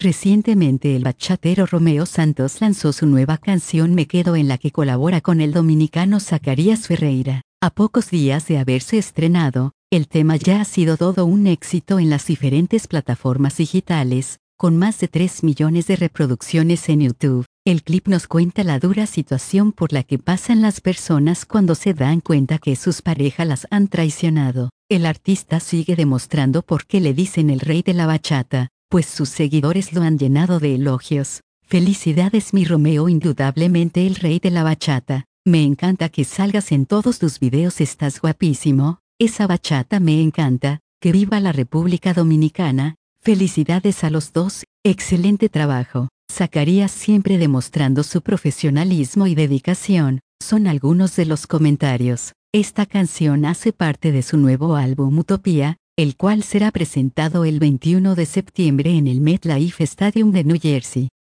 Recientemente el bachatero Romeo Santos lanzó su nueva canción Me Quedo, en la que colabora con el dominicano Zacarías Ferreira. A pocos días de haberse estrenado, el tema ya ha sido todo un éxito en las diferentes plataformas digitales, con más de 3 millones de reproducciones en YouTube. El clip nos cuenta la dura situación por la que pasan las personas cuando se dan cuenta que sus parejas las han traicionado. El artista sigue demostrando por qué le dicen el rey de la bachata, pues sus seguidores lo han llenado de elogios. Felicidades mi Romeo, indudablemente el rey de la bachata. Me encanta que salgas en todos tus videos, estás guapísimo, esa bachata me encanta, que viva la República Dominicana. Felicidades a los dos, excelente trabajo. Zacarías siempre demostrando su profesionalismo y dedicación, son algunos de los comentarios. Esta canción hace parte de su nuevo álbum Utopía, el cual será presentado el 21 de septiembre en el MetLife Stadium de New Jersey.